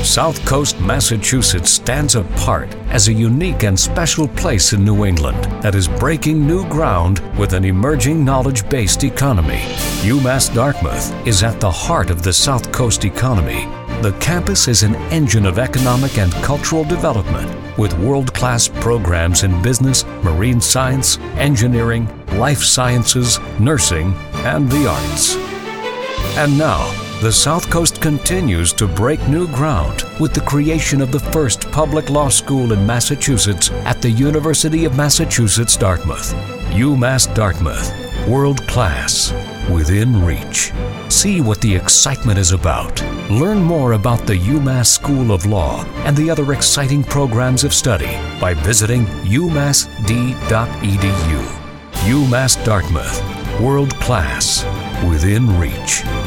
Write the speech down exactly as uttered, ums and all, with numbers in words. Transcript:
South Coast, Massachusetts stands apart as a unique and special place in New England that is breaking new ground with an emerging knowledge-based economy. UMass Dartmouth is at the heart of the South Coast economy. The campus is an engine of economic and cultural development with world-class programs in business, marine science, engineering, life sciences, nursing, and the arts. And now, the South Coast continues to break new ground with the creation of the first public law school in Massachusetts at the University of Massachusetts Dartmouth. UMass Dartmouth, world class, within reach. See what the excitement is about. Learn more about the UMass School of Law and the other exciting programs of study by visiting u mass d dot e d u. UMass Dartmouth, world class, within reach.